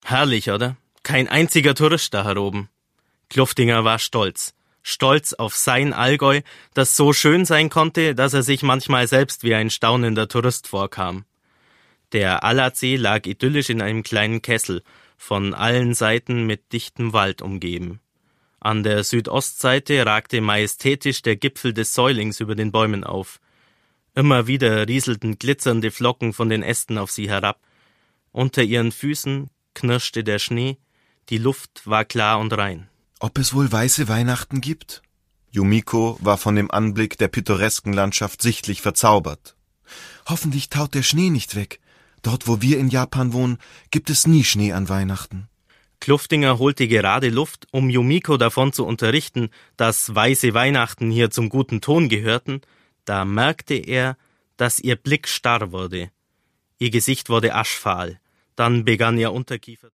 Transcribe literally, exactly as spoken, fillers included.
Herrlich, oder? Kein einziger Tourist da heroben. Kluftinger war stolz. Stolz auf sein Allgäu, das so schön sein konnte, dass er sich manchmal selbst wie ein staunender Tourist vorkam. Der Allatsee lag idyllisch in einem kleinen Kessel, von allen Seiten mit dichtem Wald umgeben. An der Südostseite ragte majestätisch der Gipfel des Säulings über den Bäumen auf. Immer wieder rieselten glitzernde Flocken von den Ästen auf sie herab. Unter ihren Füßen knirschte der Schnee, die Luft war klar und rein. Ob es wohl weiße Weihnachten gibt? Yumiko war von dem Anblick der pittoresken Landschaft sichtlich verzaubert. Hoffentlich taut der Schnee nicht weg. Dort, wo wir in Japan wohnen, gibt es nie Schnee an Weihnachten. Kluftinger holte gerade Luft, um Yumiko davon zu unterrichten, dass weiße Weihnachten hier zum guten Ton gehörten. Da merkte er, dass ihr Blick starr wurde. Ihr Gesicht wurde aschfahl. Dann begann ihr Unterkiefer